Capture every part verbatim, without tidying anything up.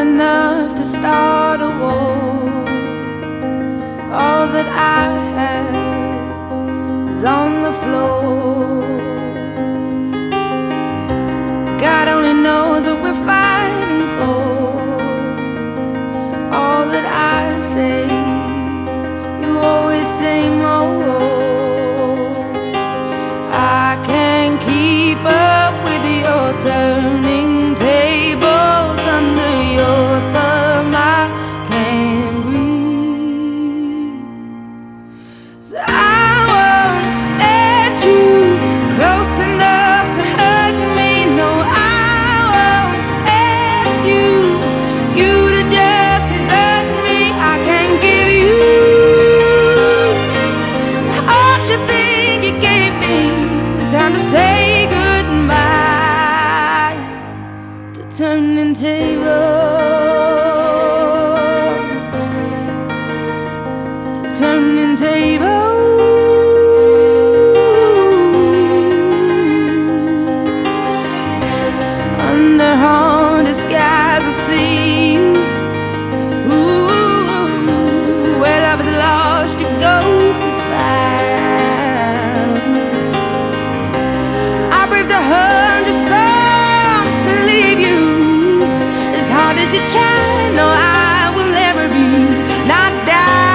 enough to start a war. All that I have is on the floor. God only knows what we're fighting for. All that I say, you always say more. I can't keep up with your turning tables under your thumb. I can't breathe, so I won't let you close enough to hurt me. No, I won't ask you, you to just desert me. I can't give you all you think you gave me. It's time to say goodbye to turning tables, to turning tables. Under haunted skies I see you. Ooh, where love is lost, your ghost is found. I braved a hundred storms to leave you. As hard as you try, no, I will never be knocked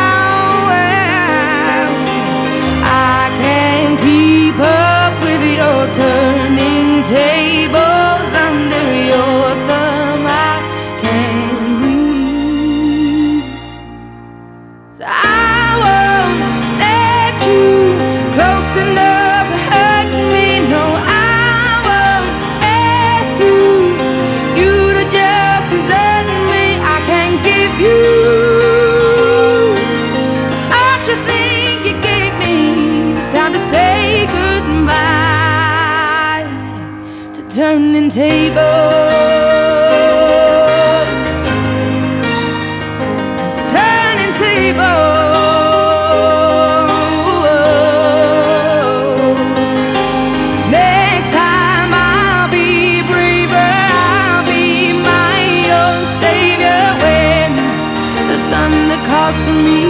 down. I can't keep up with your turning tables under your thumb. I can't breathe, so I won't let you close enough to hurt me. No, I won't ask you, you to just desert me. I can't give you all you think you gave me. It's time to say goodbye to turning tables, turning tables. Next time I'll be braver, I'll be my own savior when the thunder calls for me.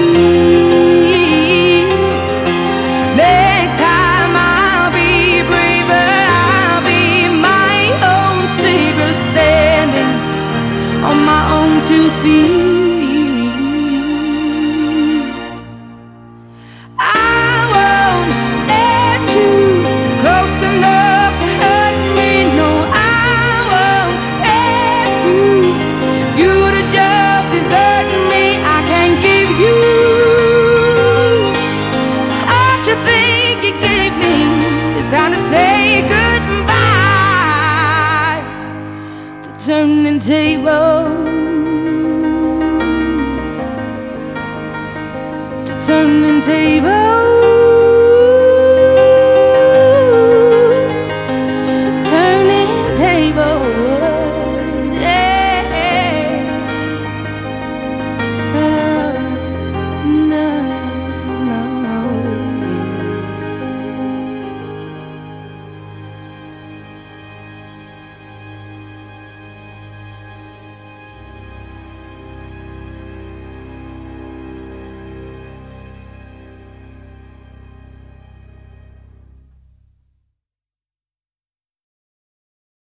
Next time I'll be braver, I'll be my own savior, standing on my own two feet. I won't let you close enough to hurt me. No, I won't ask you, you to just desert me. I can't give you all you think you gave me. It's time to say goodbye to turning tables, to turning tables.